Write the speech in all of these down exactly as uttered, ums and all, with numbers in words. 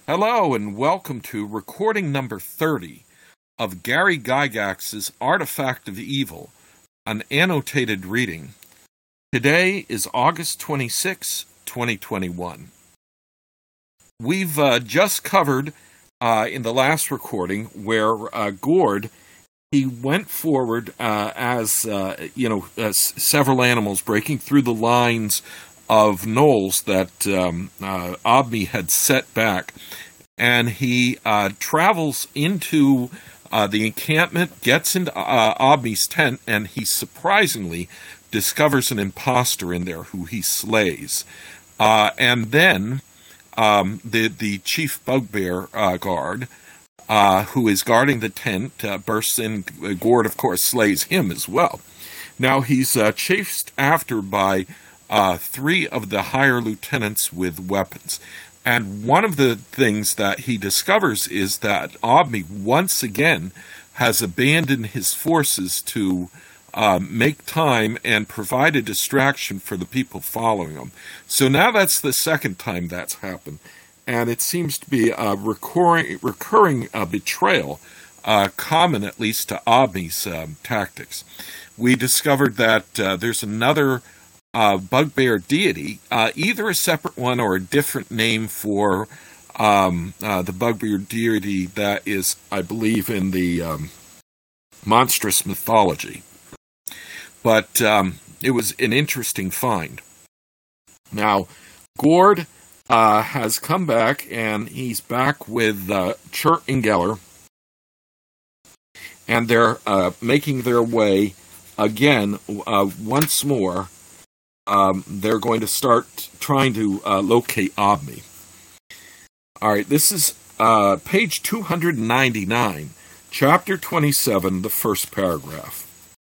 Hello and welcome to recording number thirty of Gary Gygax's Artifact of Evil, an annotated reading. Today is August twenty-sixth, twenty twenty-one. We've uh, just covered uh, in the last recording where uh, Gord, he went forward uh, as, uh, you know, as several animals breaking through the lines of knolls that um, uh, Obmi had set back. And he uh, travels into uh, the encampment, gets into uh, Obmi's tent, and he surprisingly discovers an imposter in there who he slays. Uh, and then um, the, the chief bugbear uh, guard, uh, who is guarding the tent, uh, bursts in. Gord, of course, slays him as well. Now he's uh, chased after by uh, three of the higher lieutenants with weapons. And one of the things that he discovers is that Obmi once again has abandoned his forces to uh, make time and provide a distraction for the people following him. So now that's the second time that's happened. And it seems to be a recurring, recurring uh, betrayal, uh, common at least to Obmi's um, tactics. We discovered that uh, there's another Uh, bugbear deity, uh, either a separate one or a different name for um, uh, the bugbear deity that is, I believe, in the um, monstrous mythology. But um, it was an interesting find. Now, Gord uh, has come back, and he's back with uh, Chert and Geller, and they're uh, making their way again uh, once more. Um, they're going to start trying to uh, locate Obmi. All right, this is uh, page two hundred ninety-nine, chapter twenty-seven, the first paragraph.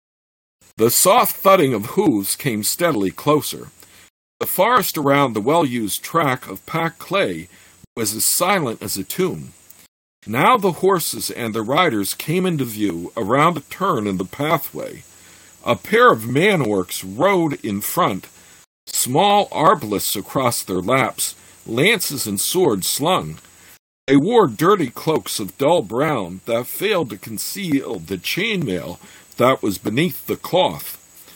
The soft thudding of hooves came steadily closer. The forest around the well-used track of packed clay was as silent as a tomb. Now the horses and the riders came into view around a turn in the pathway. A pair of man-orcs rode in front, small arbalists across their laps, lances and swords slung. They wore dirty cloaks of dull brown that failed to conceal the chainmail that was beneath the cloth.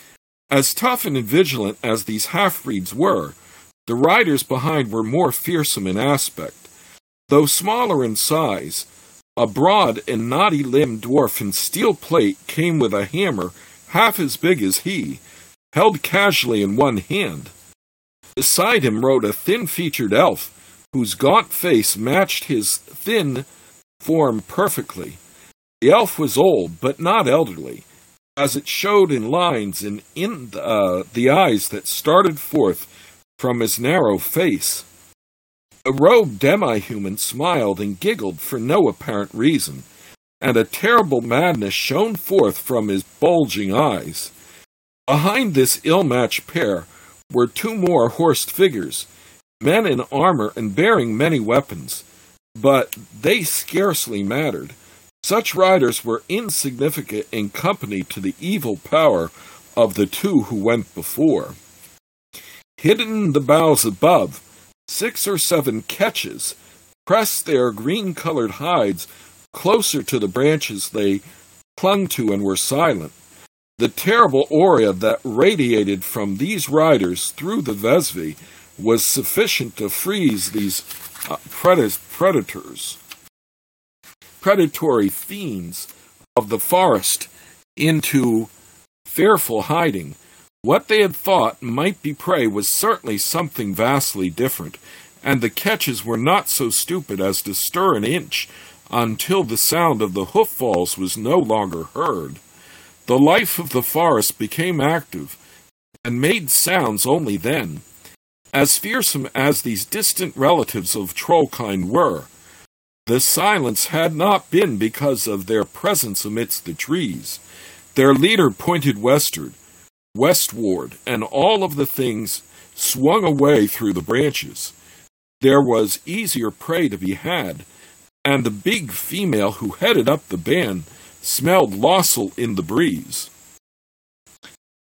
As tough and vigilant as these half-breeds were, the riders behind were more fearsome in aspect. Though smaller in size, a broad and knotty-limbed dwarf in steel plate came with a hammer half as big as he, held casually in one hand. Beside him rode a thin-featured elf, whose gaunt face matched his thin form perfectly. The elf was old, but not elderly, as it showed in lines and in uh, the eyes that started forth from his narrow face. A robed demi-human smiled and giggled for no apparent reason, and a terrible madness shone forth from his bulging eyes. Behind this ill-matched pair were two more horsed figures, men in armor and bearing many weapons, but they scarcely mattered. Such riders were insignificant in company to the evil power of the two who went before. Hidden in the boughs above, six or seven ketches pressed their green-colored hides closer to the branches they clung to and were silent. The terrible aura that radiated from these riders through the Vesvi was sufficient to freeze these uh, pred- predators, predatory fiends of the forest into fearful hiding. What they had thought might be prey was certainly something vastly different, and the ketches were not so stupid as to stir an inch until the sound of the hoof-falls was no longer heard. The life of the forest became active, and made sounds only then. As fearsome as these distant relatives of Trollkind were, the silence had not been because of their presence amidst the trees. Their leader pointed westward, westward, and all of the things swung away through the branches. There was easier prey to be had, and the big female who headed up the band smelled lossel in the breeze.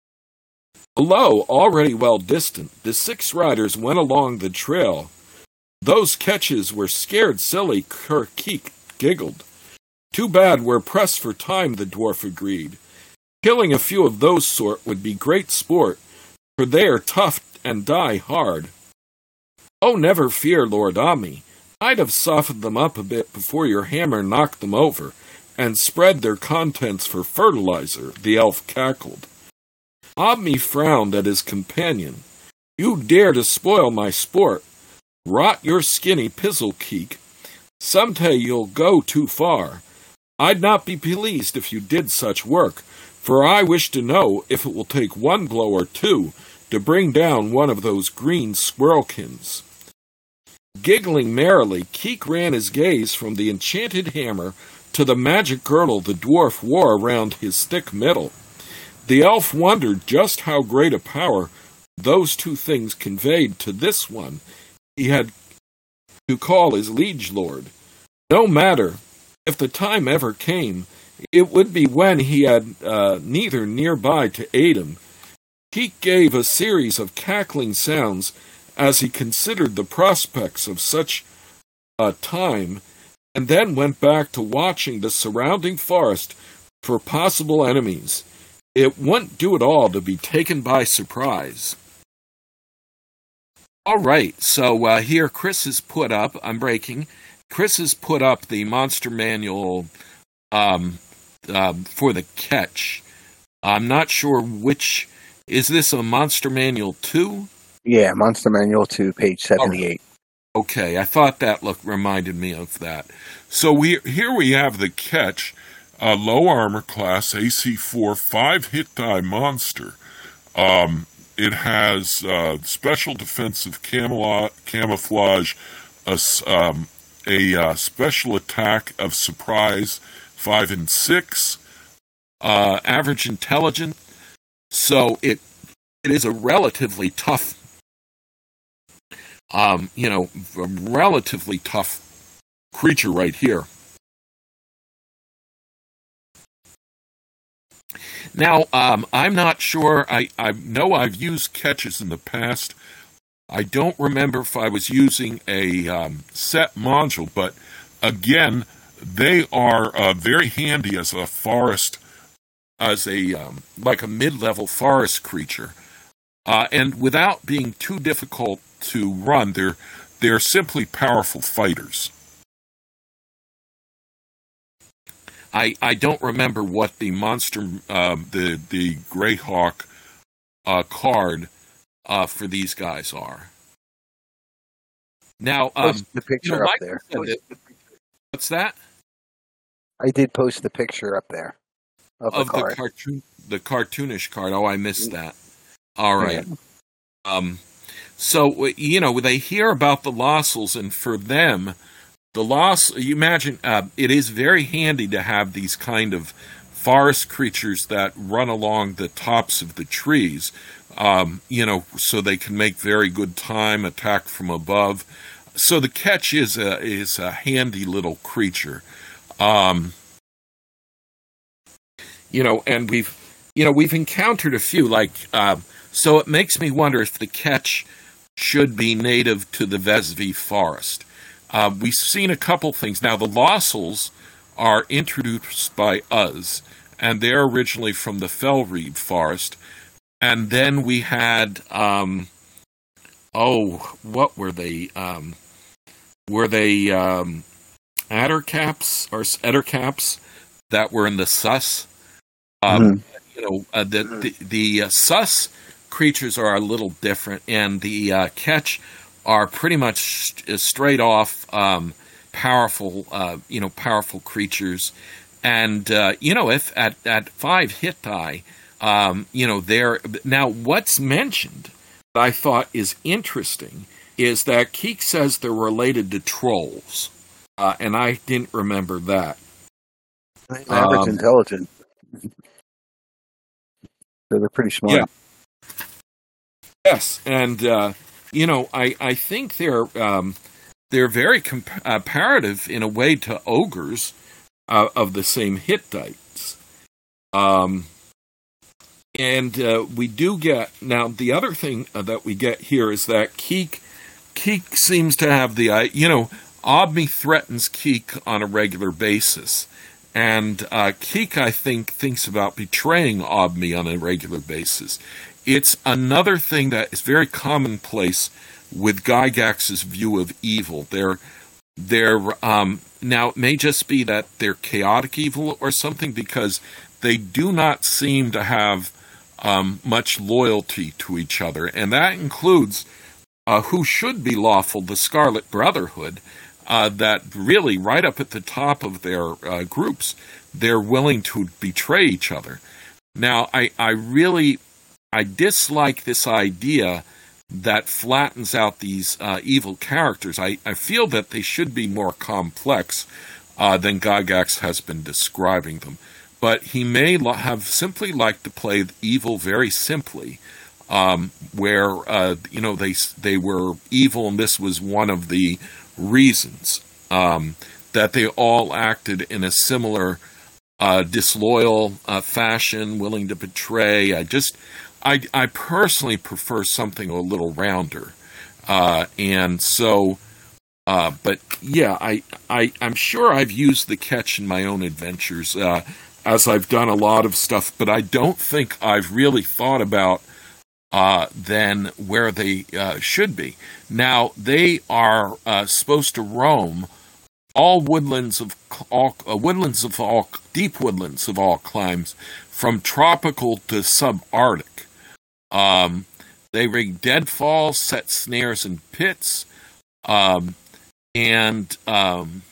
Below, already well distant, the six riders went along the trail Those catches were scared silly, Cur Keek giggled. Too bad we're pressed for time, the dwarf agreed. Killing a few of those sort would be great sport, for they are tough and die hard. Oh, never fear, Lord Omni. I'd have softened them up a bit before your hammer knocked them over, and spread their contents for fertilizer, the elf cackled. Omni frowned at his companion. You dare to spoil my sport. Rot your skinny pizzle, Keek. Some day you'll go too far. I'd not be pleased if you did such work, for I wish to know if it will take one blow or two to bring down one of those green squirrelkins. Giggling merrily, Keek ran his gaze from the enchanted hammer to the magic girdle the dwarf wore around his thick middle. The elf wondered just how great a power those two things conveyed to this one he had to call his liege lord. No matter, if the time ever came, it would be when he had uh, neither nearby to aid him. Keek gave a series of cackling sounds as he considered the prospects of such a time, and then went back to watching the surrounding forest for possible enemies. It wouldn't do at all to be taken by surprise. All right, so uh, here Chris has put up, I'm breaking, Chris has put up the Monster Manual um, um, for the catch. I'm not sure which, is this a Monster Manual two? Yeah, Monster Manual two, page seventy-eight. Oh, okay, I thought that looked reminded me of that. So we here we have the catch, a low armor class, A C four, five hit die monster. Um, it has uh, special defensive camelo- camouflage, a, um, a uh, special attack of surprise, five and six, uh, average intelligence. So it it is a relatively tough, um, you know, a relatively tough creature right here. Now, um, I'm not sure. I, I know I've used catches in the past. I don't remember if I was using a um, set module, but again, they are uh, very handy as a forest, as a um, like a mid-level forest creature, uh, and without being too difficult to run, they're they're simply powerful fighters. I, I don't remember what the monster, uh, the the Greyhawk uh, card uh, for these guys are. Now, um, post the picture you know, up Mike there. said that, what's that? I did post the picture up there of, of the card. the cartoon, the cartoonish card. Oh, I missed that. All right. Yeah. Um. So you know they hear about the Lossels, and for them. The loss, you imagine, uh, it is very handy to have these kind of forest creatures that run along the tops of the trees, um, you know, so they can make very good time, attack from above. So the catch is a, is a handy little creature. Um, you know, and we've, you know, we've encountered a few, like, uh, so it makes me wonder if the catch should be native to the Vesvi forest. Uh, we've seen a couple things. Now, the Lossels are introduced by us, and they're originally from the Fellreed forest. And then we had, um, oh, what were they? Um, were they um, Addercaps or Ettercaps that were in the Sus? Um, mm-hmm. You know, uh, the the, the uh, Sus creatures are a little different, and the uh, catch are pretty much straight off um, powerful, uh, you know, powerful creatures. And, uh, you know, if at, at five hit die, um, you know, they're... Now, what's mentioned that I thought is interesting is that Keek says they're related to trolls. Uh, and I didn't remember that. Average um, intelligence. So they're pretty smart. Yeah. Yes, and... Uh, You know, I, I think they're um, they're very comparative in a way to ogres uh, of the same Hittites. Um, and uh, we do get, now the other thing that we get here is that Keek Keek seems to have the, uh, you know, Obmi threatens Keek on a regular basis. And uh, Keek, I think, thinks about betraying Obmi on a regular basis. It's another thing that is very commonplace with Gygax's view of evil. They're, they're, um, now, it may just be that they're chaotic evil or something, because they do not seem to have um, much loyalty to each other. And that includes uh, who should be lawful, the Scarlet Brotherhood, uh, that really, right up at the top of their uh, groups, they're willing to betray each other. Now, I, I really, I dislike this idea that flattens out these uh, evil characters. I, I feel that they should be more complex uh, than Gygax has been describing them. But he may lo- have simply liked to play evil very simply, um, where, uh, you know, they they were evil, and this was one of the reasons um, that they all acted in a similar uh, disloyal uh, fashion, willing to betray. I just... I, I personally prefer something a little rounder. Uh, and so, uh, but yeah, I, I, I'm sure I've used the Ketch in my own adventures, uh, as I've done a lot of stuff, but I don't think I've really thought about, uh, then where they, uh, should be. Now, they are, uh, supposed to roam all woodlands of all, uh, woodlands of all, deep woodlands of all climes, from tropical to subarctic. Um, they rig deadfalls, set snares and pits, um, and, um,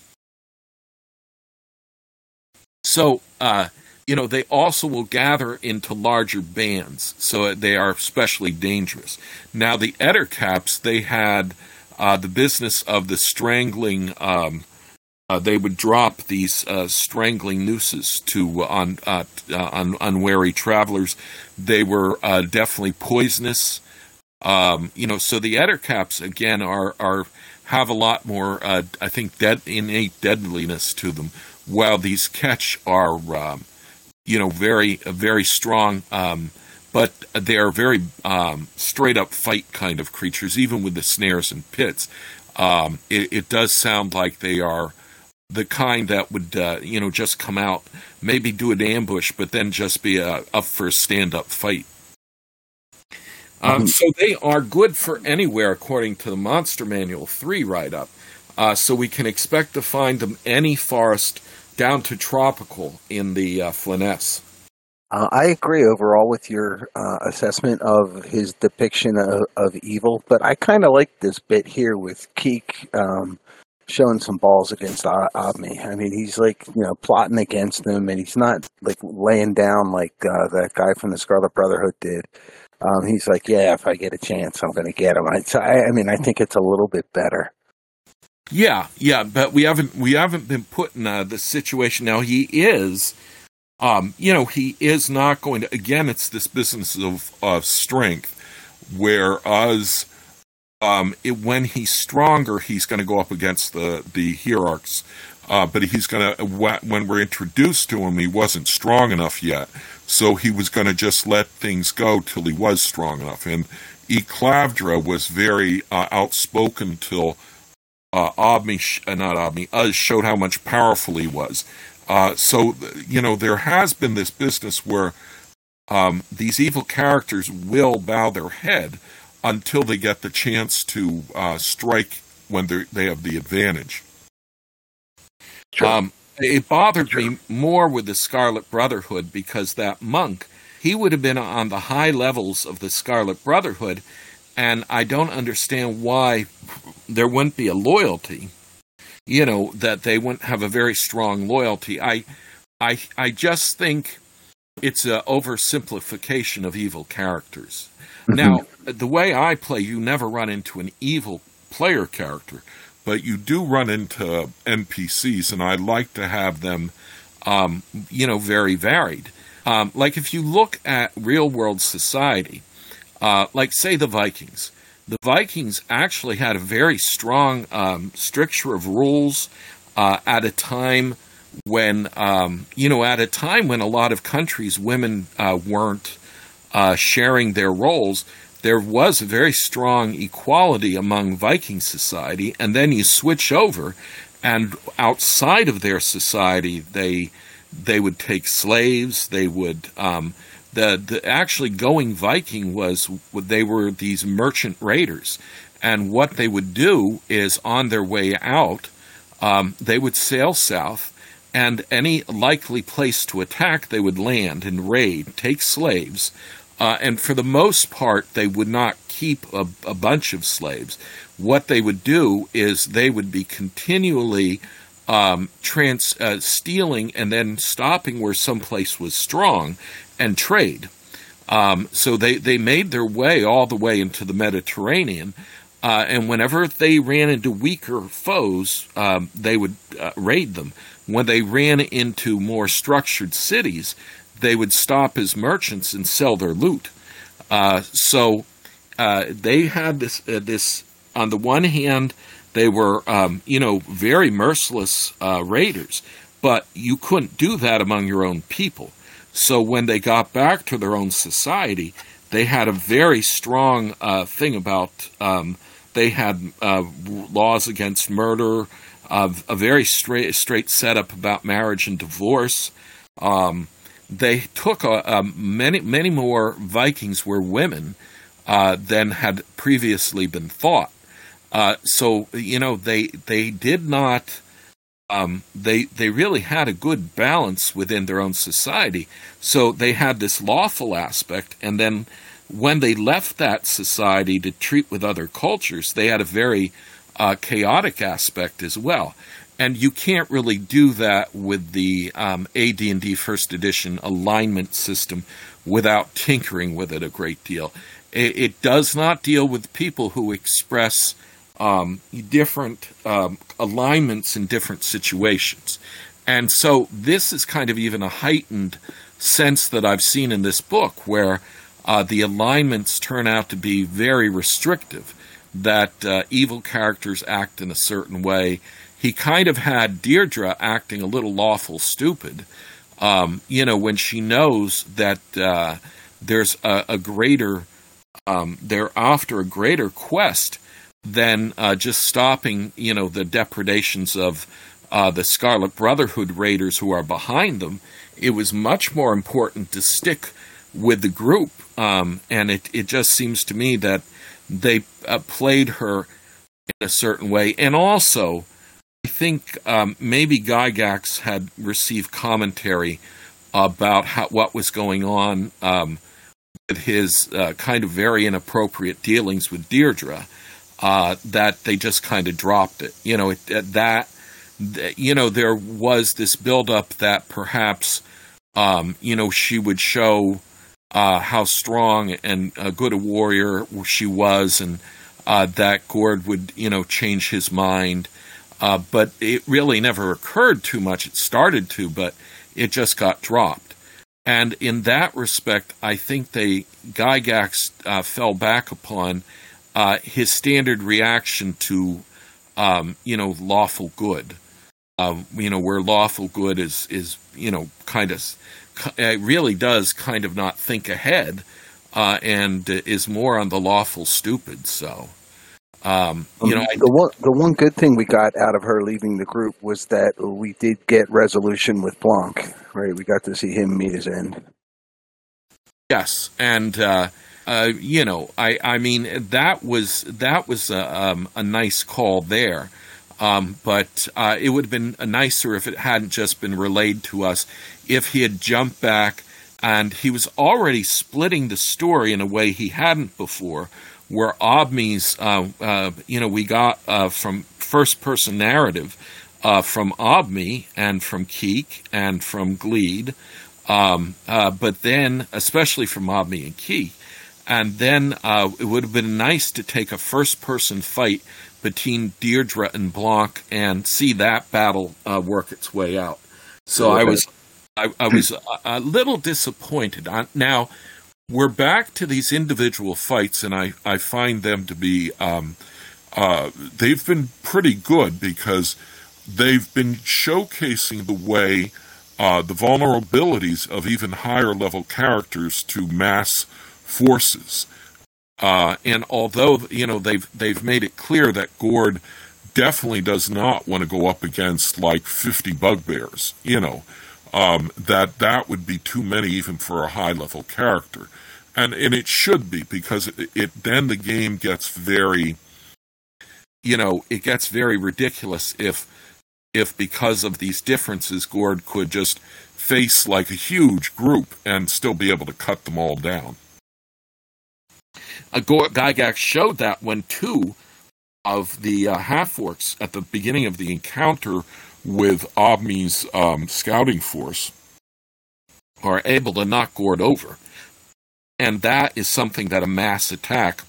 so, uh, you know, they also will gather into larger bands, so they are especially dangerous. Now, the Ettercaps, they had, uh, the business of the strangling, um, Uh, they would drop these uh, strangling nooses to uh, on, uh, uh, on unwary travelers. They were uh, definitely poisonous. Um, you know, so the Ettercaps again are are have a lot more, uh, I think, dead, innate deadliness to them. While these Ketch are, um, you know, very very strong, um, but they are very um, straight up fight kind of creatures. Even with the snares and pits, um, it, it does sound like they are the kind that would, uh, you know, just come out, maybe do an ambush, but then just be uh, up for a stand-up fight. Um, so they are good for anywhere, according to the Monster Manual three write-up. Uh, so we can expect to find them any forest down to tropical in the uh, Flanaess. Uh, I agree overall with your uh, assessment of his depiction of, of evil, but I kind of like this bit here with Keek um, showing some balls against Obmi. I mean, he's like, you know, plotting against them, and he's not like laying down like uh, that guy from the Scarlet Brotherhood did. Um, he's like, yeah, if I get a chance, I'm going to get him. I, I mean, I think it's a little bit better. Yeah, yeah, but we haven't we haven't been put in uh, the situation now. He is, um, you know, he is not going to. Again, it's this business of of strength, whereas. Um, it, when he's stronger, he's going to go up against the, the hierarchs. Uh, but he's going to, when we're introduced to him, he wasn't strong enough yet. So he was going to just let things go till he was strong enough. And Eclavdra was very uh, outspoken till uh, Obmi, sh- uh, not Obmi, Uz showed how much powerful he was. Uh, so, you know, there has been this business where um, these evil characters will bow their head until they get the chance to uh, strike when they have the advantage. Sure. Um, it bothered sure. me more with the Scarlet Brotherhood because that monk, he would have been on the high levels of the Scarlet Brotherhood, and I don't understand why there wouldn't be a loyalty, you know, that they wouldn't have a very strong loyalty. I, I, I just think it's an oversimplification of evil characters. Now, the way I play, you never run into an evil player character, but you do run into N P Cs, and I like to have them, um, you know, very varied. Um, like if you look at real-world society, uh, like say the Vikings, the Vikings actually had a very strong um, stricture of rules uh, at a time when, um, you know, at a time when a lot of countries, women uh, weren't Uh, sharing their roles. there was a very strong equality among Viking society, and then you switch over, and outside of their society, they they would take slaves. They would um, the the actually going Viking was they were these merchant raiders, and what they would do is on their way out, um, they would sail south, and any likely place to attack, they would land and raid, take slaves. Uh, and for the most part, they would not keep a, a bunch of slaves. What they would do is they would be continually um, trans, uh, stealing and then stopping where someplace was strong and trade. Um, so they, they made their way all the way into the Mediterranean. Uh, and whenever they ran into weaker foes, um, they would uh, raid them. When they ran into more structured cities, they would stop as merchants and sell their loot. Uh, so uh, they had this, uh, this, on the one hand, they were, um, you know, very merciless uh, raiders, but you couldn't do that among your own people. So when they got back to their own society, they had a very strong uh, thing about, um, they had uh, laws against murder, uh, a very straight, straight setup about marriage and divorce. Um, They took a, a many, many more Vikings were women uh, than had previously been thought. Uh, so you know they they did not. Um, they they really had a good balance within their own society. So they had this lawful aspect, and then when they left that society to treat with other cultures, they had a very uh, chaotic aspect as well. And you can't really do that with the um, A D and D First Edition alignment system without tinkering with it a great deal. It, it does not deal with people who express um, different um, alignments in different situations. And so this is kind of even a heightened sense that I've seen in this book, where uh, the alignments turn out to be very restrictive, that uh, evil characters act in a certain way. He kind of had Deirdre acting a little lawful stupid, um, you know, when she knows that uh, there's a, a greater, um, they're after a greater quest than uh, just stopping, you know, the depredations of uh, the Scarlet Brotherhood raiders who are behind them. It was much more important to stick with the group, um, and it, it just seems to me that they uh, played her in a certain way, and also I think um, maybe Gygax had received commentary about how, what was going on um, with his uh, kind of very inappropriate dealings with Deirdre, uh, that they just kind of dropped it. You know, it, that, you know, there was this buildup that perhaps, um, you know, she would show uh, how strong and uh, good a warrior she was, and uh, that Gord would, you know, change his mind. Uh, but it really never occurred too much. It started to, but it just got dropped. And in that respect, I think they Gygax uh, fell back upon uh, his standard reaction to, um, you know, lawful good. Uh, you know, where lawful good is, is you know, kind of, it really does kind of not think ahead, uh, and is more on the lawful stupid, so... Um, you know, I, the one the one good thing we got out of her leaving the group was that we did get resolution with Blanc, right? We got to see him meet his end. Yes, and uh, uh, you know, I, I mean that was that was a, um, a nice call there, um, but uh, it would have been nicer if it hadn't just been relayed to us. If he had jumped back, and he was already splitting the story in a way he hadn't before, where Obmi's, uh, uh, you know, we got uh, from first-person narrative uh, from Obmi and from Keek and from Gleed, um, uh, but then, especially from Obmi and Keek, and then uh, it would have been nice to take a first-person fight between Deirdre and Blanc and see that battle uh, work its way out. So okay. I was, I, I was a, a little disappointed. Now, we're back to these individual fights, and I, I find them to be, um, uh, they've been pretty good because they've been showcasing the way uh, the vulnerabilities of even higher level characters to mass forces. Uh, and although, you know, they've they've made it clear that Gord definitely does not want to go up against like fifty bugbears, you know, um, that that would be too many even for a high level character. And and it should be, because it, it then the game gets very, you know, it gets very ridiculous if if because of these differences, Gord could just face like a huge group and still be able to cut them all down. Uh, Gygax showed that when two of the uh, half-orcs at the beginning of the encounter with Obmi's um, scouting force are able to knock Gord over. And that is something that a mass attack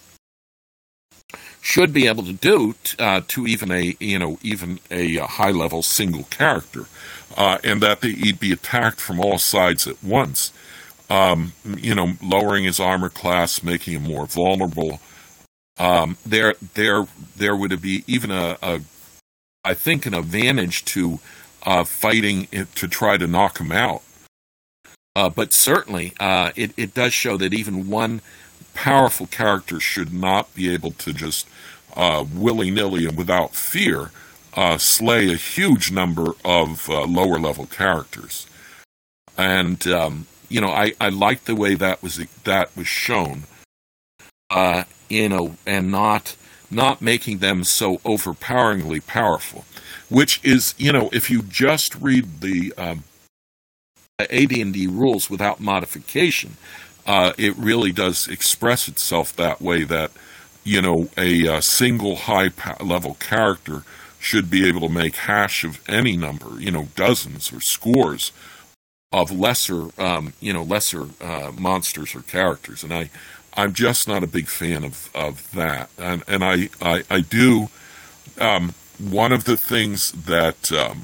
should be able to do t- uh, to even a you know even a, a high-level single character, uh, and that they, he'd be attacked from all sides at once. Um, you know, lowering his armor class, making him more vulnerable. Um, there, there, there would be even a, a I think, an advantage to uh, fighting it, to try to knock him out. Uh, but certainly, uh, it, it does show that even one powerful character should not be able to just uh, willy-nilly and without fear uh, slay a huge number of uh, lower-level characters. And um, you know, I, I like the way that was that was shown, uh, you know, and not not making them so overpoweringly powerful, which is, you know, if you just read the um, A D and D rules without modification, uh, it really does express itself that way, that, you know, a, a single high-level character should be able to make hash of any number, you know, dozens or scores of lesser, um, you know, lesser uh, monsters or characters, and I, I'm just not a big fan of, of that. And and I I, I do um, one of the things that um,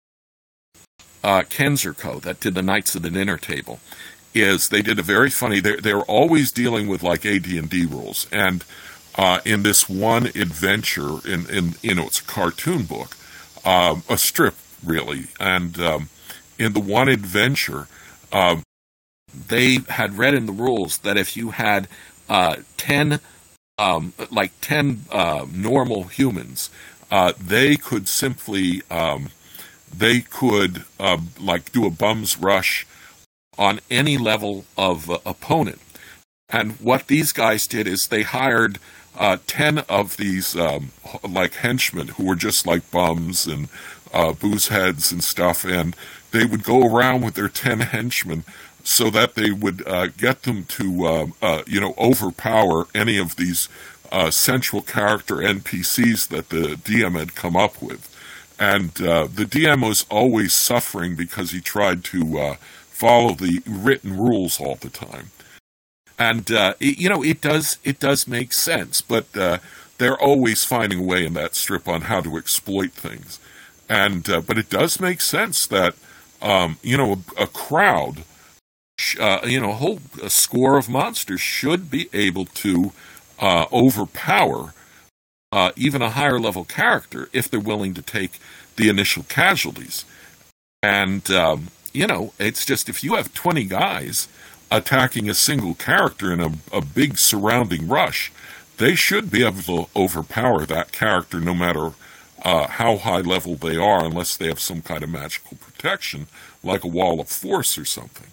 uh, Kenzerco, that did the Knights of the Dinner Table, is they did a very funny. They're they're always dealing with like A D and D rules, and uh, in this one adventure, in in you know, it's a cartoon book, um, a strip really, and um, in the one adventure, uh, they had read in the rules that if you had uh, ten, um, like ten uh, normal humans, uh, they could simply, um, they could uh, like do a bum's rush on any level of uh, opponent. And what these guys did is they hired uh, ten of these um, like henchmen who were just like bums and uh, booze heads and stuff, and they would go around with their ten henchmen so that they would uh, get them to, uh, uh, you know, overpower any of these uh, central character N P Cs that the D M had come up with. And uh, the D M was always suffering because he tried to uh, follow the written rules all the time. And, uh, it, you know, it does it does make sense, but uh, they're always finding a way in that strip on how to exploit things. And uh, but it does make sense that, um, you know, a, a crowd, uh, you know, a whole a score of monsters should be able to uh, overpower uh, even a higher level character if they're willing to take the initial casualties. And, um, you know, it's just, if you have twenty guys attacking a single character in a, a big surrounding rush, they should be able to overpower that character no matter uh, how high level they are, unless they have some kind of magical protection, like a wall of force or something.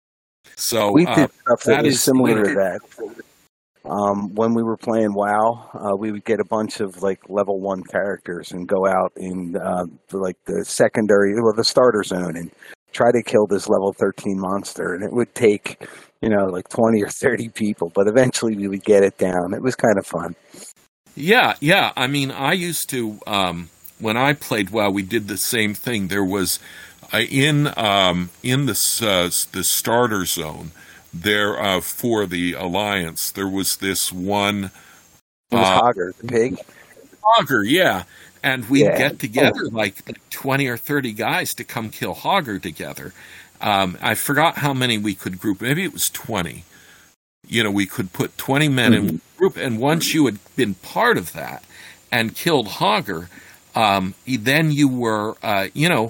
So we did uh, stuff that, that was is, similar to that. Um, when we were playing WoW, uh, we would get a bunch of like level one characters and go out in uh, like the secondary or the starter zone and try to kill this level thirteen monster, and it would take, you know, like twenty or thirty people, but eventually we would get it down. It was kind of fun. Yeah, yeah. I mean, I used to, um, when I played WoW, we did the same thing. There was, uh, in um, in this uh, the starter zone, there uh, for the Alliance, there was this one... It was uh, Hogger, the pig? Hogger, yeah. And we'd yeah. get together oh. like twenty or thirty guys to come kill Hogger together. Um, I forgot how many we could group. Maybe it was twenty. You know, we could put twenty men mm-hmm. in one group, and once you had been part of that and killed Hogger, um, then you were, uh, you know,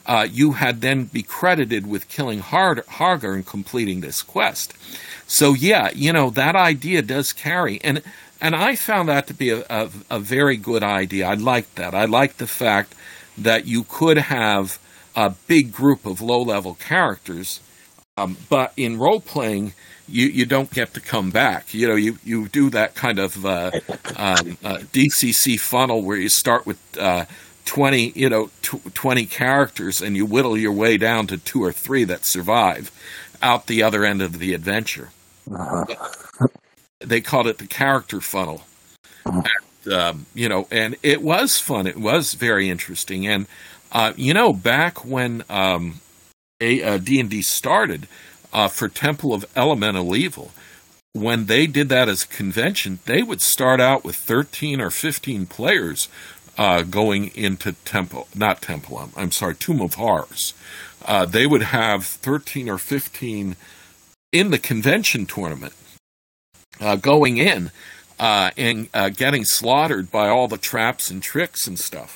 uh, you had then be credited with killing Har- Harger and completing this quest. So yeah, you know, that idea does carry, and and I found that to be a, a, a very good idea. I liked that. I liked the fact that you could have a big group of low-level characters, um, but in role-playing, you, you don't get to come back. You know, you, you do that kind of uh, um, uh, D C C funnel where you start with uh, twenty, you know, tw- twenty characters, and you whittle your way down to two or three that survive out the other end of the adventure. Uh-huh. They called it the character funnel. Uh-huh. And, um, you know, and it was fun. It was very interesting. And, uh, you know, back when um, a, uh, D and D started, uh, for Temple of Elemental Evil, when they did that as a convention, they would start out with thirteen or fifteen players uh, going into Temple, not Temple, I'm, I'm sorry, Tomb of Horrors. Uh, they would have thirteen or fifteen in the convention tournament uh, going in uh, and uh, getting slaughtered by all the traps and tricks and stuff.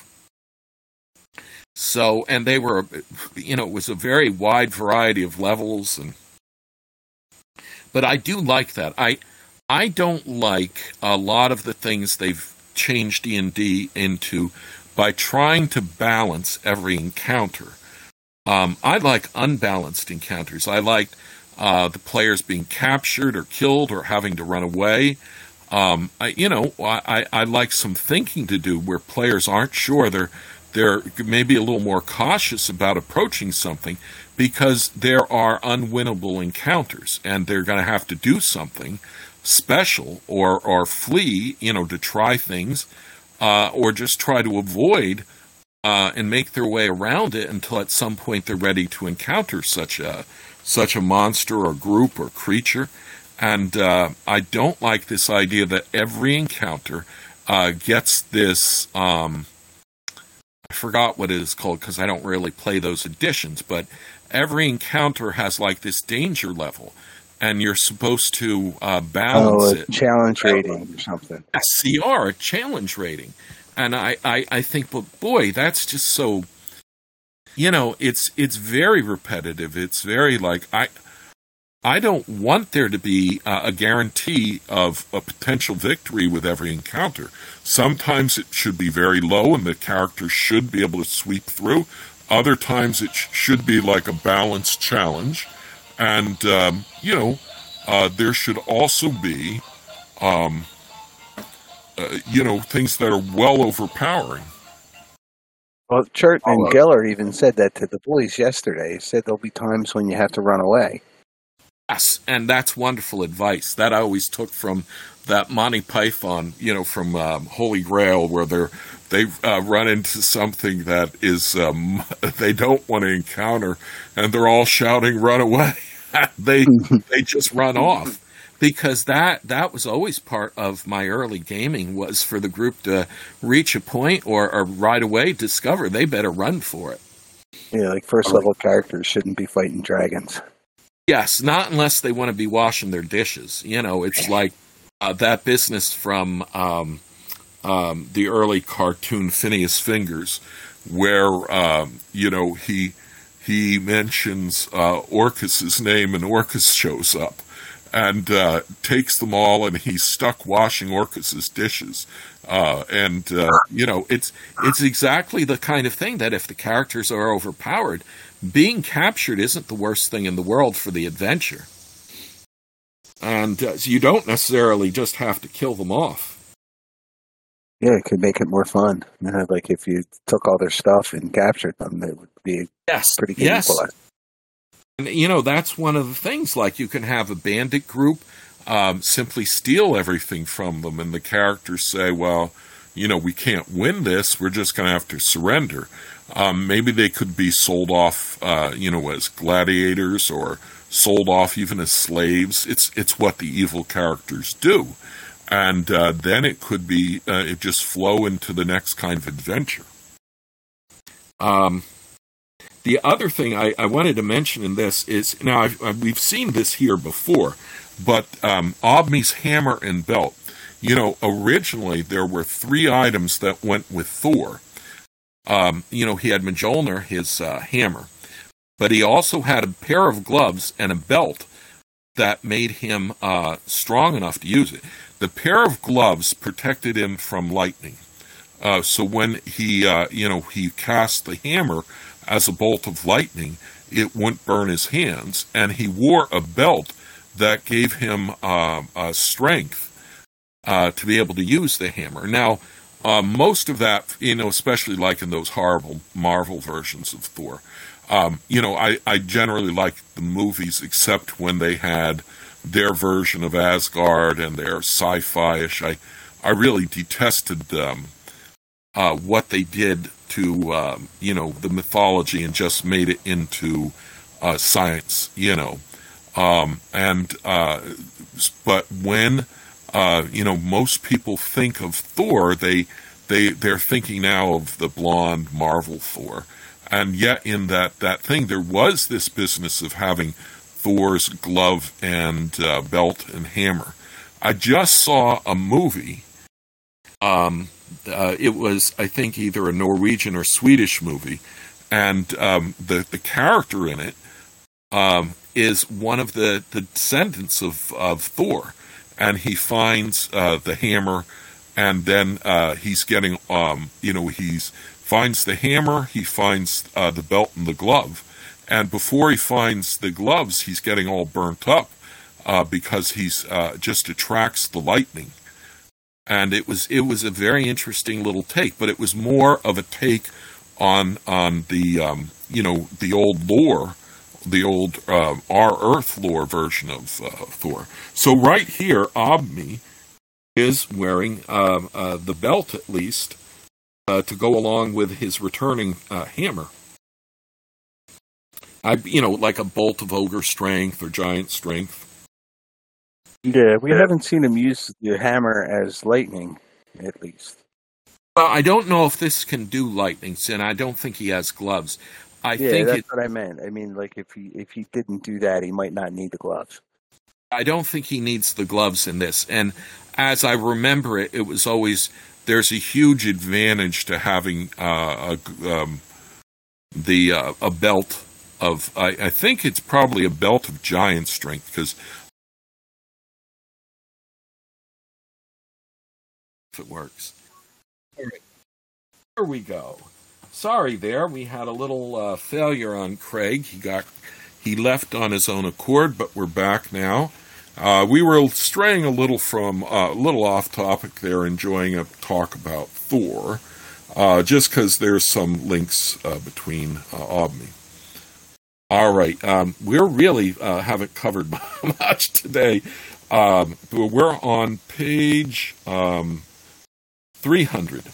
So, and they were, you know, it was a very wide variety of levels, and but I do like that. I I don't like a lot of the things they've changed D and D into by trying to balance every encounter. Um, I like unbalanced encounters. I like uh, the players being captured or killed or having to run away. Um, I, you know, I, I like some thinking to do where players aren't sure. They're they're maybe a little more cautious about approaching something because there are unwinnable encounters, and they're going to have to do something special or or flee, you know, to try things, uh, or just try to avoid uh, and make their way around it until at some point they're ready to encounter such a such a monster or group or creature. And uh, I don't like this idea that every encounter uh, gets this. Um, I forgot what it is called because I don't really play those editions, but every encounter has like this danger level, and you're supposed to uh, balance oh, a it. Challenge rating or something. A C R, a challenge rating. And I, I, I think, but boy, that's just so, you know, it's it's very repetitive. It's very like, I I don't want there to be uh, a guarantee of a potential victory with every encounter. Sometimes it should be very low and the character should be able to sweep through. Other times it sh- should be like a balanced challenge. And, um, you know, uh, there should also be, um, uh, you know, things that are well overpowering. Well, Chert and Geller even said that to the boys yesterday. He said there'll be times when you have to run away. Yes, and that's wonderful advice. That I always took from that Monty Python, you know, from um, Holy Grail, where they're they uh, run into something that is um, they don't want to encounter, and they're all shouting, "Run away!" they they just run off, because that that was always part of my early gaming, was for the group to reach a point or, or right away discover they better run for it. Yeah, like first level characters shouldn't be fighting dragons. Yes, not unless they want to be washing their dishes. You know, it's like uh, that business from um, um, the early cartoon Phineas Fingers, where, um, you know, he he mentions uh, Orcus's name and Orcus shows up and uh, takes them all, and he's stuck washing Orcus's dishes. Uh, and, uh, you know, it's it's exactly the kind of thing that if the characters are overpowered, being captured isn't the worst thing in the world for the adventure. And uh, so you don't necessarily just have to kill them off. Yeah, it could make it more fun. You know, like if you took all their stuff and captured them, it would be yes. pretty good. Yes. And, you know, that's one of the things. Like, you can have a bandit group um, simply steal everything from them, and the characters say, well, you know, we can't win this. We're just going to have to surrender. Um, maybe they could be sold off, uh, you know, as gladiators, or sold off even as slaves. It's it's what the evil characters do, and uh, then it could be uh, it just flow into the next kind of adventure. Um, the other thing I, I wanted to mention in this is, now I've, I've, we've seen this here before, but um, Obmi's hammer and belt. You know, originally there were three items that went with Thor. Um, you know, he had Mjolnir, his uh, hammer, but he also had a pair of gloves and a belt that made him uh, strong enough to use it. The pair of gloves protected him from lightning. Uh, so when he, uh, you know, he cast the hammer as a bolt of lightning, it wouldn't burn his hands. And he wore a belt that gave him uh, uh, strength uh, to be able to use the hammer. Now, uh, most of that, you know, especially like in those horrible Marvel versions of Thor, um, you know, I, I generally like the movies except when they had their version of Asgard and their sci-fi-ish. I, I really detested um, uh, what they did to, um, you know, the mythology and just made it into uh, science, you know. Um, and, uh, but when, uh, you know, most people think of Thor, they, they, they're thinking now of the blonde Marvel Thor. And yet in that, that thing, there was this business of having Thor's glove and uh, belt and hammer. I just saw a movie. Um, uh, it was, I think, either a Norwegian or Swedish movie. And um, the, the character in it um, is one of the, the descendants of, of Thor. And he finds uh, the hammer, and then uh, he's getting, um, you know, he's finds the hammer, he finds uh, the belt and the glove. And before he finds the gloves, he's getting all burnt up uh, because he's uh, just attracts the lightning. And it was it was a very interesting little take, but it was more of a take on on the um, you know the old lore, the old uh, our Earth lore version of uh, Thor. So right here, Obmi is wearing um, uh, the belt at least uh, to go along with his returning uh, hammer. I, you know, like a bolt of ogre strength or giant strength. Yeah, we haven't seen him use the hammer as lightning, at least. Well, I don't know if this can do lightning, and I don't think he has gloves. I yeah, think that's it, what I meant. I mean, like, if he if he didn't do that, he might not need the gloves. I don't think he needs the gloves in this. And as I remember it, it was always, there's a huge advantage to having uh, a, um, the uh, a belt of, I, I think it's probably a belt of giant strength, because if it works. All right. Here we go. Sorry there, we had a little uh, failure on Craig. He got he left on his own accord, but we're back now. Uh, we were straying a little from uh, a little off topic there, enjoying a talk about Thor, uh, just because there's some links uh, between uh, Obmi. All right, um, we're really uh, haven't covered much today. Um, we're on page um, three hundred.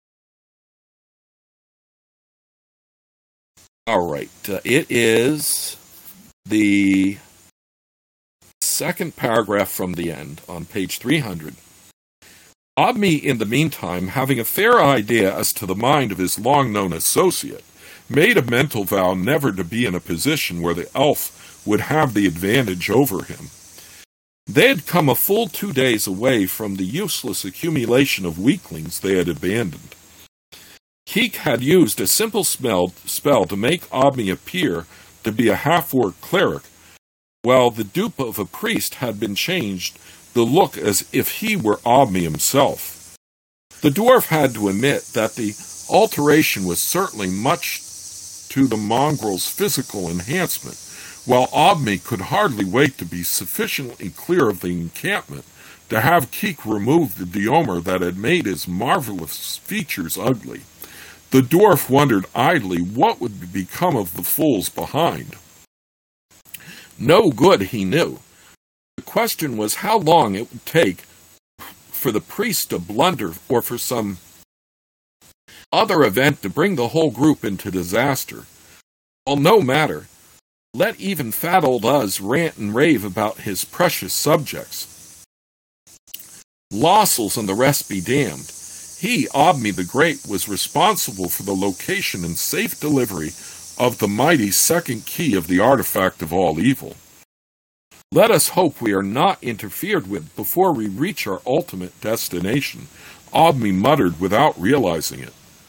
All right, uh, it is the second paragraph from the end on page three hundred. Obmi, in the meantime, having a fair idea as to the mind of his long-known associate, made a mental vow never to be in a position where the elf would have the advantage over him. They had come a full two days away from the useless accumulation of weaklings they had abandoned. Keek had used a simple spell, spell to make Obmi appear to be a half-orc cleric, while the dupe of a priest had been changed to look as if he were Obmi himself. The dwarf had to admit that the alteration was certainly much to the mongrel's physical enhancement, while Obmi could hardly wait to be sufficiently clear of the encampment to have Keek remove the deomer that had made his marvelous features ugly. The dwarf wondered idly what would become of the fools behind. No good, he knew. The question was how long it would take for the priest to blunder or for some other event to bring the whole group into disaster. Well, no matter. Let even fat old Uz rant and rave about his precious subjects. Lossels and the rest be damned. He, Obmi the Great, was responsible for the location and safe delivery of the mighty second key of the artifact of all evil. Let us hope we are not interfered with before we reach our ultimate destination, Obmi muttered without realizing it.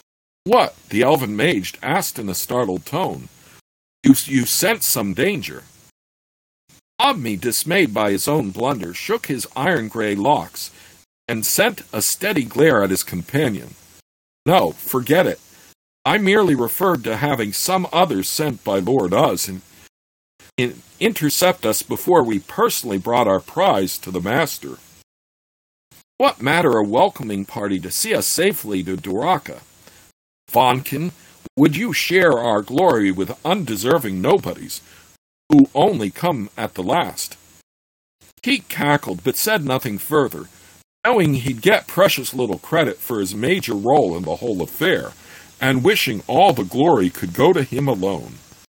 "What?" the elven mage asked in a startled tone. You, you sense some danger." Obmi, dismayed by his own blunder, shook his iron-gray locks and sent a steady glare at his companion. "No, forget it. I merely referred to having some others sent by Lord Uz and in, intercept us before we personally brought our prize to the master. What matter a welcoming party to see us safely to Duraka? Vonkin, would you share our glory with undeserving nobodies who only come at the last?" Keek cackled, but said nothing further, knowing he'd get precious little credit for his major role in the whole affair, and wishing all the glory could go to him alone.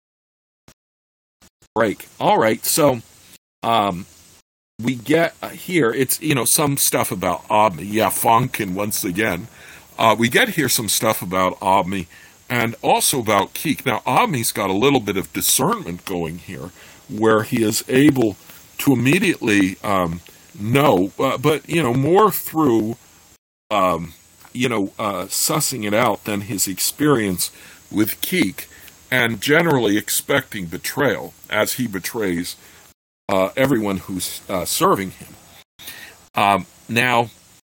Break. All right, so um, we get uh, here, it's, you know, some stuff about Obmi. Yeah, Fonkin once again. Uh, we get here some stuff about Obmi and also about Keek. Now, Obmi's got a little bit of discernment going here, where he is able to immediately um, know, uh, but, you know, more through, um, you know, uh, sussing it out than his experience with Keek, and generally expecting betrayal, as he betrays uh, everyone who's uh, serving him. Um, now,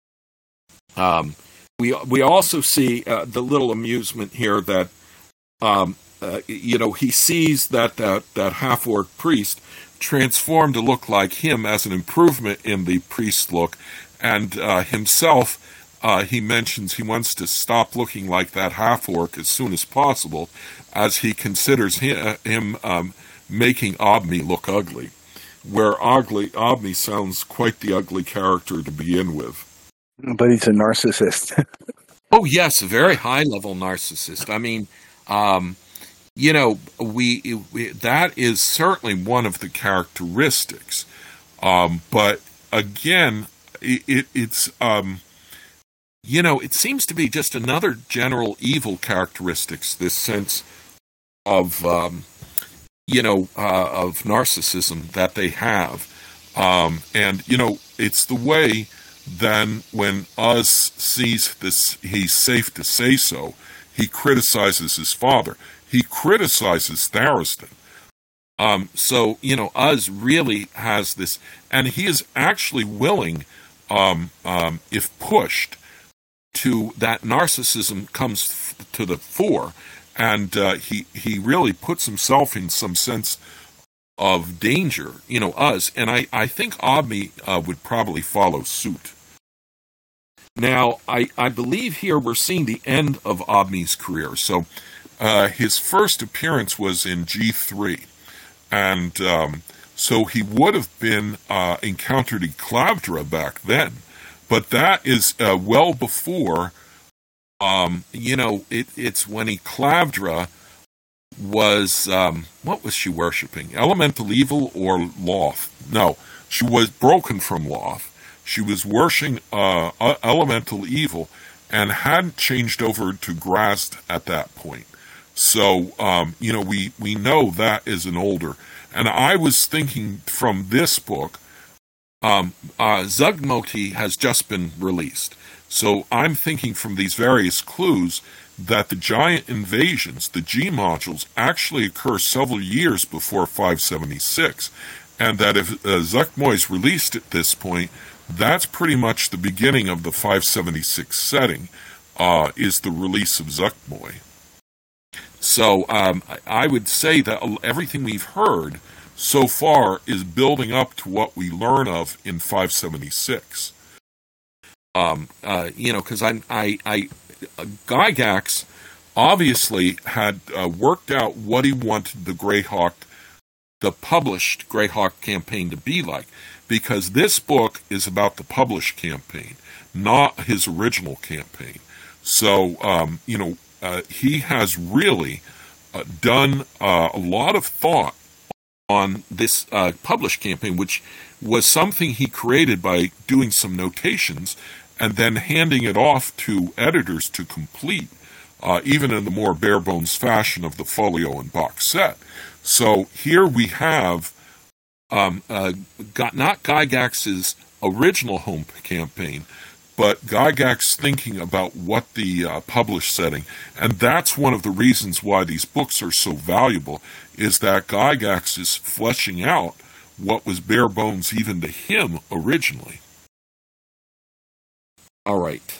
um, we we also see uh, the little amusement here that, um, uh, you know, he sees that that, that half-orc priest transformed to look like him as an improvement in the priest look, and uh, himself, uh, he mentions he wants to stop looking like that half-orc as soon as possible, as he considers him, him um, making Obmi look ugly, where ugly, Obmi sounds quite the ugly character to begin with. But he's a narcissist. Oh, yes, a very high-level narcissist. I mean, um, you know, we, we that is certainly one of the characteristics. Um, but, again, it, it, it's, um, you know, it seems to be just another general evil characteristics, this sense of, um, you know, uh, of narcissism that they have. Um, and, you know, it's the way then when Uz sees this, he's safe to say so, he criticizes his father. He criticizes Tharistan. Um, so, you know, Uz really has this, and he is actually willing, um, um, if pushed, to that narcissism comes f- to the fore, and uh, he, he really puts himself in some sense of danger, you know, Uz, and I, I think Obmi uh, would probably follow suit. Now, I, I believe here we're seeing the end of Obmi's career. So uh, his first appearance was in G three, and um, so he would have been uh, encountered Iklavdra back then, but that is uh, well before, um, you know, it, it's when Iklavdra was, um, what was she worshipping? Elemental evil or Loth? No, she was broken from Loth. She was worshipping uh, elemental evil and hadn't changed over to Grazd at that point. So, um, you know, we, we know that is an older. And I was thinking from this book, um, uh, Zuggtmote has just been released. So I'm thinking from these various clues that the giant invasions, the G modules, actually occur several years before five seventy-six, and that if uh, Zuggtmote is released at this point, that's pretty much the beginning of the five seventy-six setting, uh, is the release of Zuggtmote. So um, I would say that everything we've heard so far is building up to what we learn of in five seventy-six. Um, uh, you know, because I, I, I, uh, Gygax obviously had uh, worked out what he wanted the Greyhawk, the published Greyhawk campaign to be like, because this book is about the published campaign, not his original campaign. So, um, you know, uh, he has really uh, done uh, a lot of thought on this uh, published campaign, which was something he created by doing some notations and then handing it off to editors to complete, uh, even in the more bare-bones fashion of the folio and box set. So here we have um, uh, got, not Gygax's original home campaign, but Gygax's thinking about what the uh, published setting, and that's one of the reasons why these books are so valuable, is that Gygax is fleshing out what was bare bones even to him originally. All right.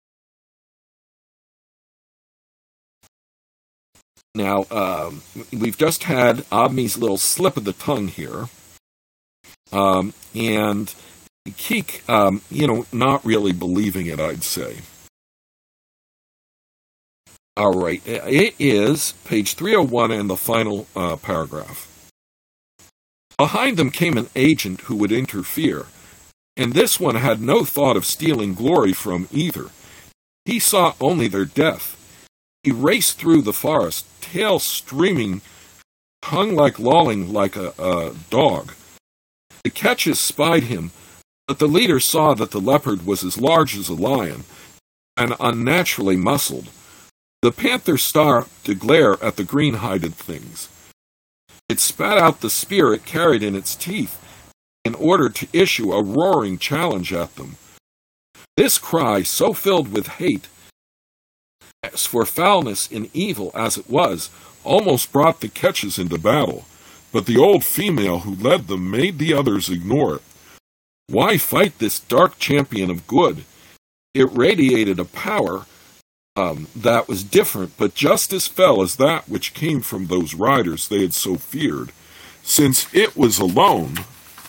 Now, um, we've just had Obmi's little slip of the tongue here. Um, and Keek, um, you know, not really believing it, I'd say. All right. It is page three oh one and the final uh, paragraph. Behind them came an agent who would interfere, and this one had no thought of stealing glory from either. He saw only their death. He raced through the forest, tail streaming, tongue like lolling like a, a dog. The Ketches spied him, but the leader saw that the leopard was as large as a lion and unnaturally muscled. The panther stopped to glare at the green-hided things. It spat out the spear it carried in its teeth in order to issue a roaring challenge at them. This cry, so filled with hate as for foulness and evil as it was, almost brought the Ketches into battle, but the old female who led them made the others ignore it. Why fight this dark champion of good? It radiated a power um, that was different, but just as fell as that which came from those riders they had so feared. Since it was alone,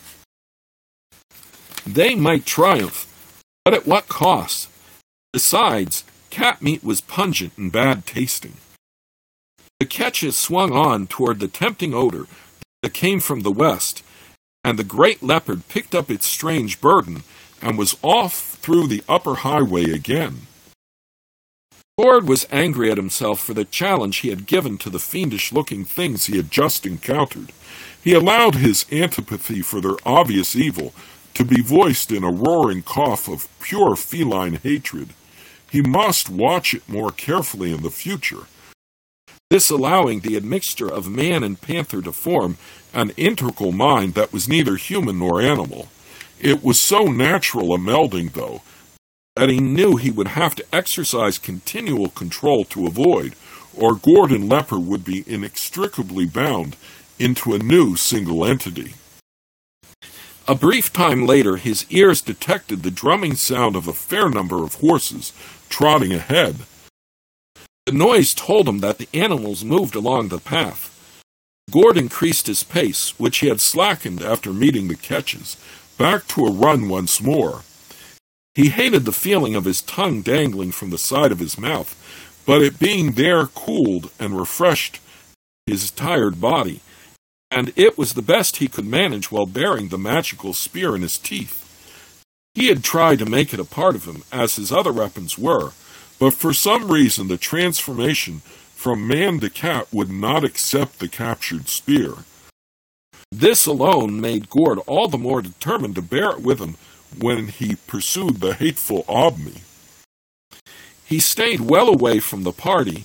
they might triumph, but at what cost? Besides, cat meat was pungent and bad tasting. The Ketches swung on toward the tempting odor that came from the west, and the great leopard picked up its strange burden and was off through the upper highway again. Gord was angry at himself for the challenge he had given to the fiendish-looking things he had just encountered. He allowed his antipathy for their obvious evil to be voiced in a roaring cough of pure feline hatred. He must watch it more carefully in the future, this allowing the admixture of man and panther to form an integral mind that was neither human nor animal. It was so natural a melding, though, that he knew he would have to exercise continual control to avoid, or Gordon Leper would be inextricably bound into a new single entity. A brief time later, his ears detected the drumming sound of a fair number of horses trotting ahead. The noise told him that the animals moved along the path. Gord increased his pace, which he had slackened after meeting the Ketches, back to a run once more. He hated the feeling of his tongue dangling from the side of his mouth, but it being there cooled and refreshed his tired body, and it was the best he could manage while bearing the magical spear in his teeth. He had tried to make it a part of him, as his other weapons were, but for some reason the transformation from man to cat would not accept the captured spear. This alone made Gord all the more determined to bear it with him when he pursued the hateful Obmi. He stayed well away from the party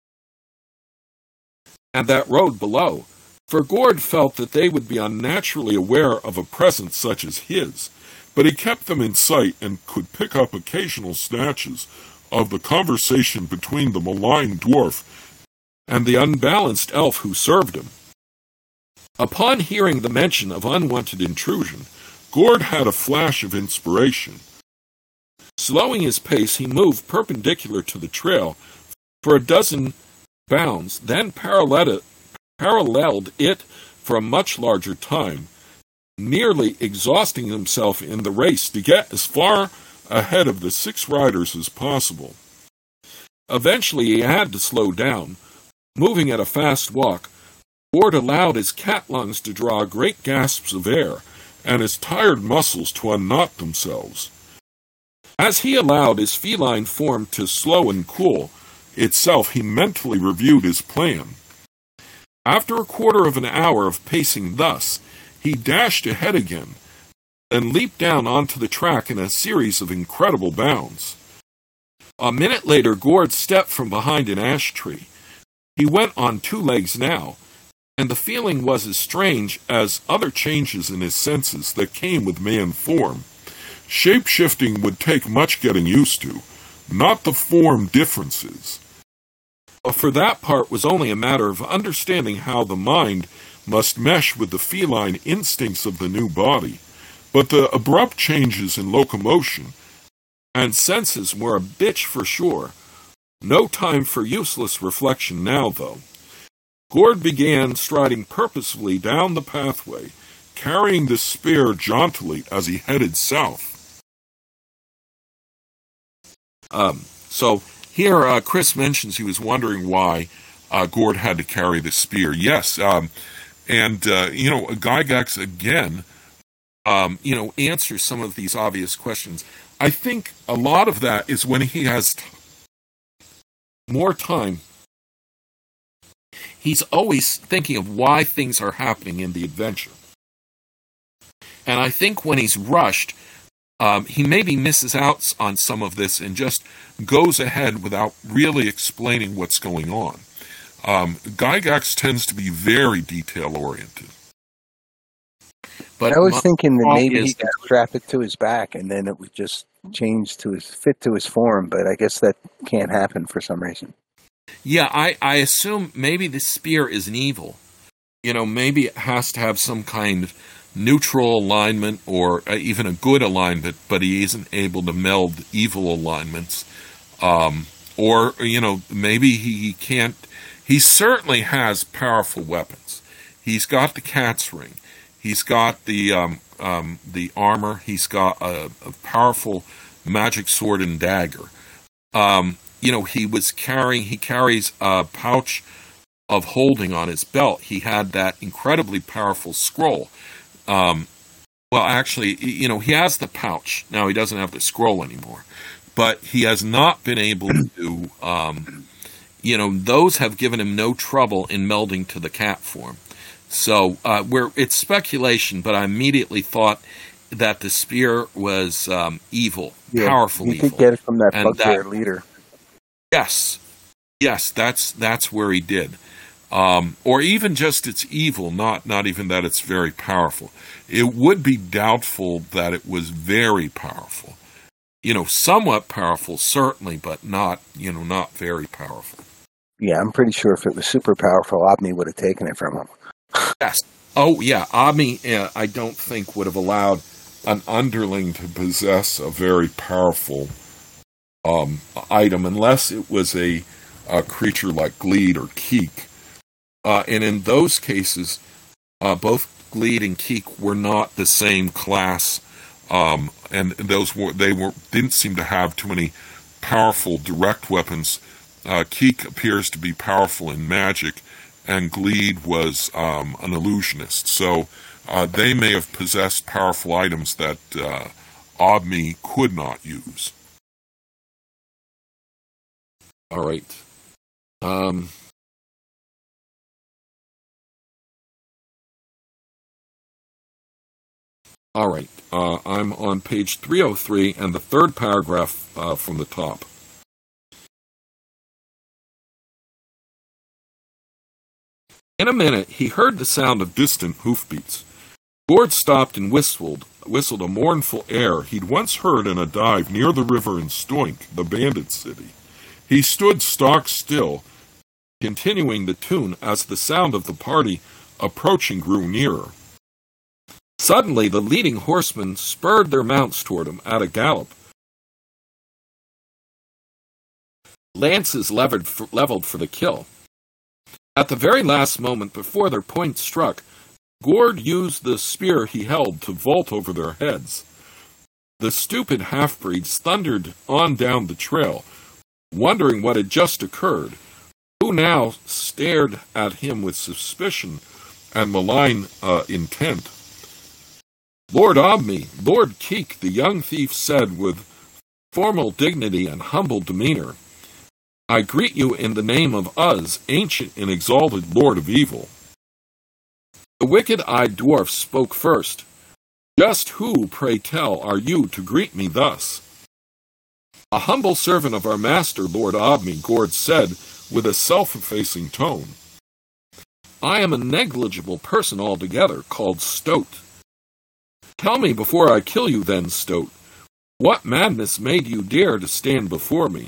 and that road below, for Gord felt that they would be unnaturally aware of a presence such as his, but he kept them in sight and could pick up occasional snatches of the conversation between the malign dwarf and the unbalanced elf who served him. Upon hearing the mention of unwanted intrusion, Gord had a flash of inspiration. Slowing his pace, he moved perpendicular to the trail for a dozen bounds, then paralleled it, paralleled it for a much larger time, nearly exhausting himself in the race to get as far ahead of the six riders as possible. Eventually he had to slow down. Moving at a fast walk, Gord allowed his cat lungs to draw great gasps of air and his tired muscles to unknot themselves. As he allowed his feline form to slow and cool itself, he mentally reviewed his plan. After a quarter of an hour of pacing thus, he dashed ahead again, then leaped down onto the track in a series of incredible bounds. A minute later, Gord stepped from behind an ash tree. He went on two legs now, and the feeling was as strange as other changes in his senses that came with man form. Shape-shifting would take much getting used to, not the form differences. Well, for that part was only a matter of understanding how the mind must mesh with the feline instincts of the new body, but the abrupt changes in locomotion and senses were a bitch for sure. No time for useless reflection now, though. Gord began striding purposefully down the pathway, carrying the spear jauntily as he headed south. Um, so here uh, Chris mentions he was wondering why uh, Gord had to carry the spear. Yes, um, and, uh, you know, Gygax again, um, you know, answers some of these obvious questions. I think a lot of that is when he has t- more time. He's always thinking of why things are happening in the adventure. And I think when he's rushed, um, he maybe misses out on some of this and just goes ahead without really explaining what's going on. Um, Gygax tends to be very detail-oriented. But I was thinking that maybe he could strap it to his back and then it would just change to his fit to his form, but I guess that can't happen for some reason. Yeah, I, I assume maybe the spear is an evil. You know, maybe it has to have some kind of neutral alignment or even a good alignment, but he isn't able to meld evil alignments. Um, or, you know, maybe he can't. He certainly has powerful weapons. He's got the cat's ring. He's got the um, um, the armor. He's got a, a powerful magic sword and dagger. Um, you know, he was carrying. He carries a pouch of holding on his belt. He had that incredibly powerful scroll. Um, well, actually, you know, he has the pouch. Now he doesn't have the scroll anymore. But he has not been able to, um, you know, those have given him no trouble in melding to the cat form. So uh, we're, it's speculation, but I immediately thought that the spear was um, evil, yeah, powerful you evil. You could get it from that bugbear leader. Yes. Yes, that's that's where he did. Um, or even just it's evil, not, not even that it's very powerful. It would be doubtful that it was very powerful. You know, somewhat powerful, certainly, but not, you know, not very powerful. Yeah, I'm pretty sure if it was super powerful, Obni would have taken it from him. Yes. Oh, yeah. Obni, uh, I don't think, would have allowed an underling to possess a very powerful um, item unless it was a, a creature like Gleed or Keek. Uh, and in those cases, uh, both Gleed and Keek were not the same class, um, and those were they were didn't seem to have too many powerful direct weapons. Uh, Keek appears to be powerful in magic, and Gleed was um, an illusionist. So uh, they may have possessed powerful items that uh, Obni could not use. All right. Um... All right, uh, I'm on page three oh three, and the third paragraph uh, from the top. In a minute, he heard the sound of distant hoofbeats. Gord stopped and whistled, whistled a mournful air he'd once heard in a dive near the river in Stoink, the bandit city. He stood stock still, continuing the tune as the sound of the party approaching grew nearer. Suddenly, the leading horsemen spurred their mounts toward him at a gallop. Lances levered for, leveled for the kill. At the very last moment before their points struck, Gord used the spear he held to vault over their heads. The stupid half-breeds thundered on down the trail, wondering what had just occurred, who now stared at him with suspicion and malign uh, intent. Lord Obni, Lord Keek, the young thief said with formal dignity and humble demeanor, I greet you in the name of Uz, ancient and exalted Lord of Evil. The wicked-eyed dwarf spoke first. Just who, pray tell, are you to greet me thus? A humble servant of our master, Lord Obni, Gord said with a self-effacing tone. I am a negligible person altogether, called Stoat. Tell me before I kill you then, Stoat, What madness made you dare to stand before me?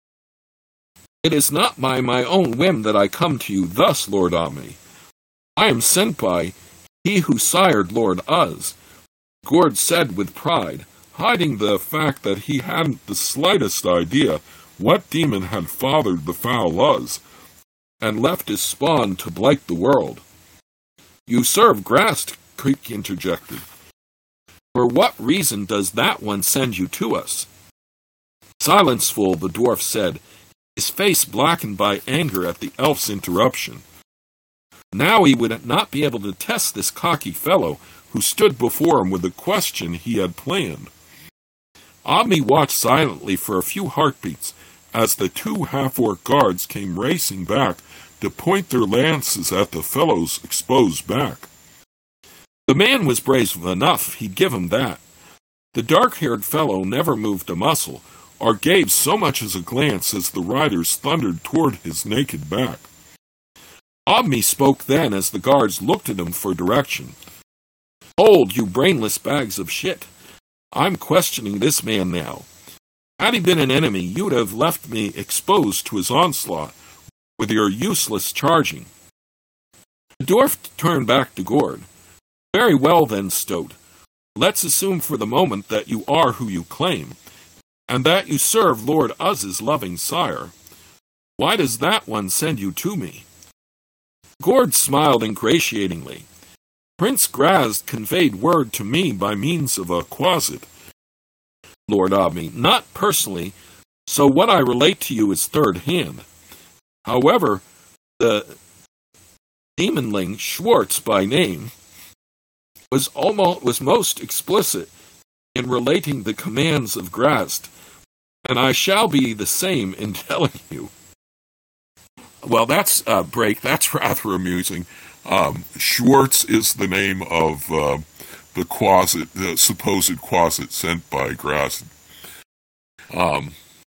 It is not by my own whim that I come to you thus, Lord Ame. I am sent by he who sired Lord Uz, Gord said with pride, hiding the fact that he hadn't the slightest idea what demon had fathered the foul Uz, and left his spawn to blight the world. You serve Grast, Creek interjected. For what reason does that one send you to us? Silenceful, the dwarf said, his face blackened by anger at the elf's interruption. Now he would not be able to test this cocky fellow who stood before him with the question he had planned. Ame watched silently for a few heartbeats as the two half-orc guards came racing back to point their lances at the fellow's exposed back. The man was brave enough, he'd give him that. The dark-haired fellow never moved a muscle, or gave so much as a glance as the riders thundered toward his naked back. Ame spoke then as the guards looked at him for direction. Hold, you brainless bags of shit. I'm questioning this man now. Had he been an enemy, you'd have left me exposed to his onslaught with your useless charging. The dwarf turned back to Gord. Very well then, Stoat. Let's assume for the moment that you are who you claim, and that you serve Lord Uz's loving sire. Why does that one send you to me? Gord smiled ingratiatingly. Prince Grast conveyed word to me by means of a quasit, Lord Ame, not personally, so what I relate to you is third hand. However, the demonling Schwartz by name was almost was most explicit in relating the commands of Grast, and I shall be the same in telling you. Well, that's uh, break. That's rather amusing. Um, Schwartz is the name of uh, the quasit, the supposed quasit sent by Grast. Um,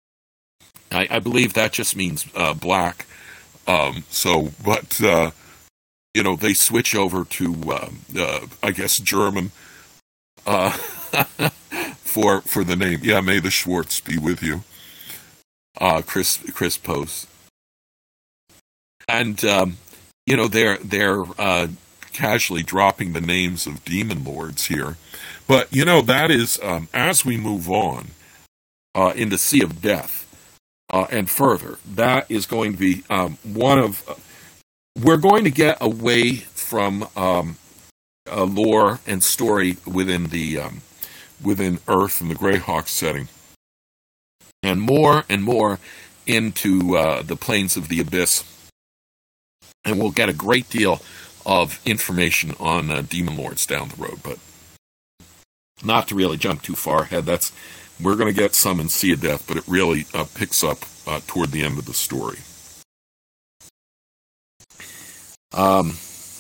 I, I believe that just means uh, black. Um, so, but uh, you know, they switch over to, um, uh, I guess, German uh, for for the name. Yeah, may the Schwartz be with you. Uh, Chris Chris Post. And, um, you know, they're, they're uh, casually dropping the names of demon lords here. But, you know, that is, um, as we move on uh, in the Sea of Death uh, and further, that is going to be um, one of... Uh, we're going to get away from um, a lore and story within the um, within Earth and the Greyhawk setting, and more and more into uh, the plains of the Abyss. And we'll get a great deal of information on uh, Demon Lords down the road, but not to really jump too far ahead. That's we're going to get some in Sea of Death, but it really uh, picks up uh, toward the end of the story. Um.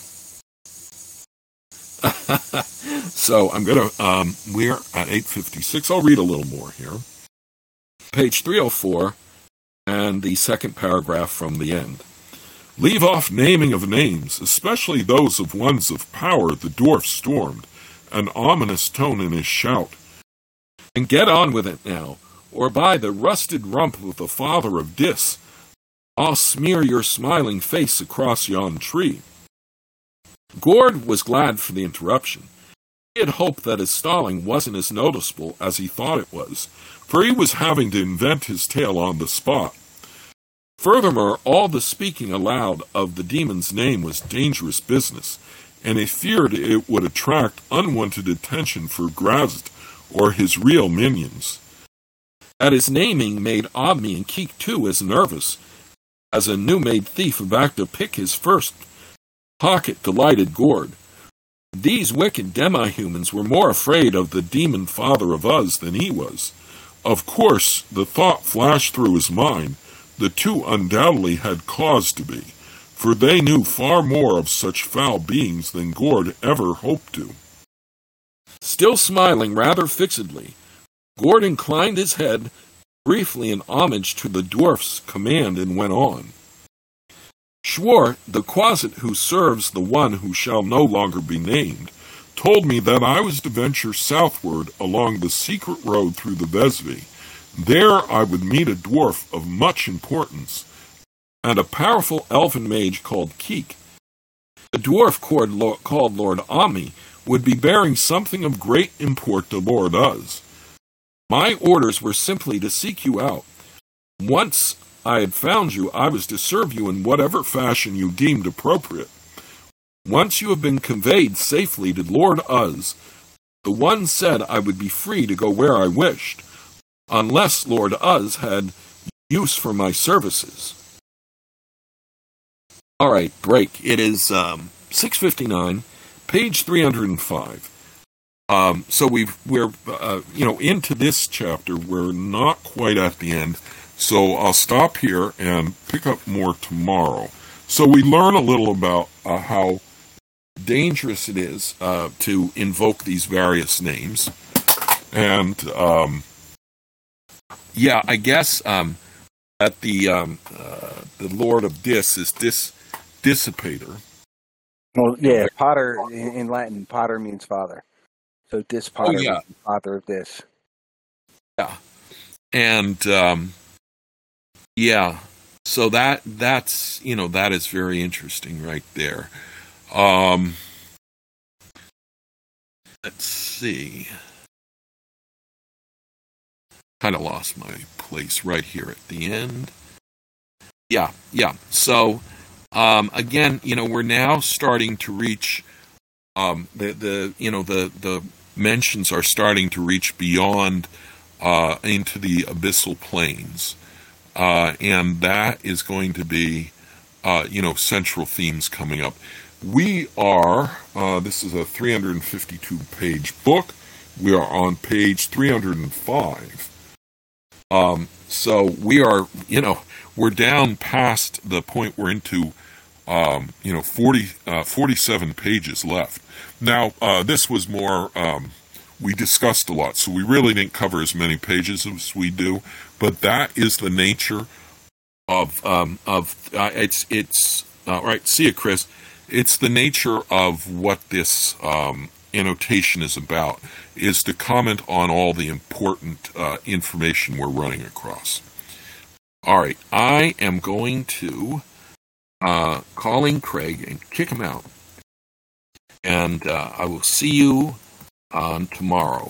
So I'm going to. Um, we're at eight fifty-six. I'll read a little more here. Page three oh four, and the second paragraph from the end. Leave off naming of names, especially those of ones of power, the dwarf stormed, an ominous tone in his shout. And get on with it now, or by the rusted rump of the father of Dis, I'll smear your smiling face across yon tree. Gord was glad for the interruption. He had hoped that his stalling wasn't as noticeable as he thought it was, for he was having to invent his tale on the spot. Furthermore, all the speaking aloud of the demon's name was dangerous business, and he feared it would attract unwanted attention for Grast or his real minions. At his naming made Ame and Keek too as nervous as a new-made thief about to pick his first pocket delighted Gord. These wicked demi-humans were more afraid of the demon father of Uz than he was. Of course, the thought flashed through his mind, the two undoubtedly had cause to be, for they knew far more of such foul beings than Gord ever hoped to. Still smiling rather fixedly, Gord inclined his head briefly in homage to the dwarf's command and went on. Schwart, the quasit who serves the one who shall no longer be named, told me that I was to venture southward along the secret road through the Vesvi. There I would meet a dwarf of much importance, and a powerful elven mage called Keek. The dwarf called Lord Ami would be bearing something of great import to Lord Uz. My orders were simply to seek you out. Once I had found you, I was to serve you in whatever fashion you deemed appropriate. Once you have been conveyed safely to Lord Uz, the one said I would be free to go where I wished, unless Lord Uz had use for my services. All right, break. It is um, six fifty-nine, page three hundred five. Um, so we've, we're, uh, you know, into this chapter. We're not quite at the end. So I'll stop here and pick up more tomorrow. So we learn a little about uh, how dangerous it is uh, to invoke these various names. And, um, yeah, I guess um, that the um, uh, the Lord of Dis is Dis Dissipator. Well, yeah, Potter, in, in Latin, Potter means father. So Dis Potter Oh, yeah. means father of this. Yeah. And, um, yeah, so that that's, you know, that is very interesting right there. Um, let's see. Kind of lost my place right here at the end. Yeah, yeah. So, um, again, you know, we're now starting to reach, um, the, the, you know, the, the mentions are starting to reach beyond, uh, into the abyssal plains. Uh, and that is going to be, uh, you know, central themes coming up. We are, uh, this is a three hundred fifty-two page book. We are on page three hundred five. Um, so we are, you know, we're down past the point we're into, um, you know, forty, uh, forty-seven pages left. Now, uh, this was more, um, we discussed a lot, so we really didn't cover as many pages as we do, but that is the nature of, um, of, uh, it's, it's, uh, right, see you, Chris. It's the nature of what this, um, annotation is about, is to comment on all the important, uh, information we're running across. All right, I am going to, uh, call in Craig and kick him out. And, uh, I will see you on tomorrow.